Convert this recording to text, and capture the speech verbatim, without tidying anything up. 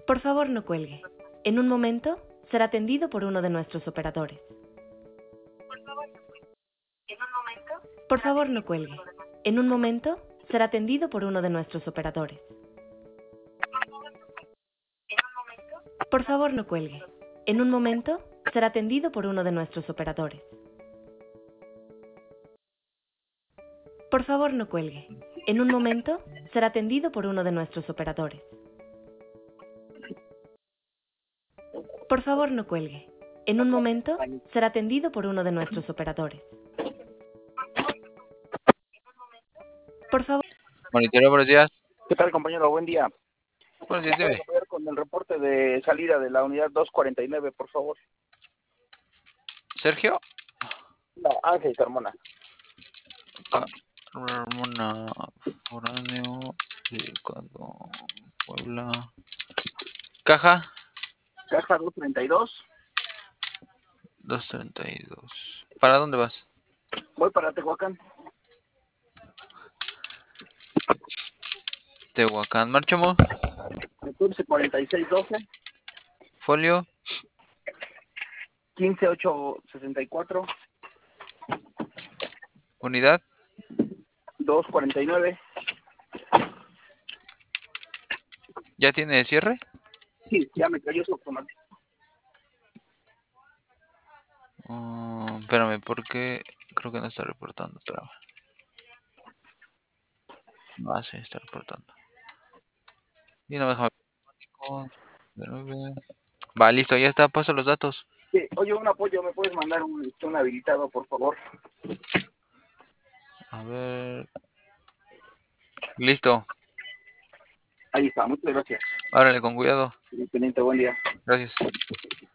Por favor, no cuelgue. En un momento será atendido por uno de nuestros operadores. Por favor, no cuelgue. En un momento será atendido por uno de nuestros operadores. Por favor, no cuelgue. En un momento será atendido por uno de nuestros operadores. Por favor, no cuelgue. En un momento será atendido por uno de nuestros operadores. Por favor, no cuelgue. En un momento será atendido por uno de nuestros operadores. Por favor. Monitoreo, buenos días. ¿Qué tal, compañero? Buen día. Buenos días, ¿Puedo dime. apoyar con el reporte de salida de la unidad dos cuarenta y nueve, por favor? ¿Sergio? No, Ángel Carmona. Carmona, foráneo, dedicado, Puebla. Caja. Caja dos treinta y dos. dos treinta y dos. ¿Para dónde vas? Voy para Tehuacán. Tehuacán. Marchamo. catorce cuarenta y seis doce. Folio. quince ocho sesenta y cuatro. Unidad. dos cuarenta y nueve. ¿Ya tiene cierre? Sí, ya me cayó su automático. Uh, espérame, porque creo que no está reportando. Espérame. No, sí, está reportando. Y no me deja. Va, listo, ya está. Paso los datos. Sí, oye, un apoyo, ¿me puedes mandar un, un habilitado, por favor? A ver. Listo. Ahí está, muchas gracias. Árale, con cuidado. Teniente, buen día. Gracias.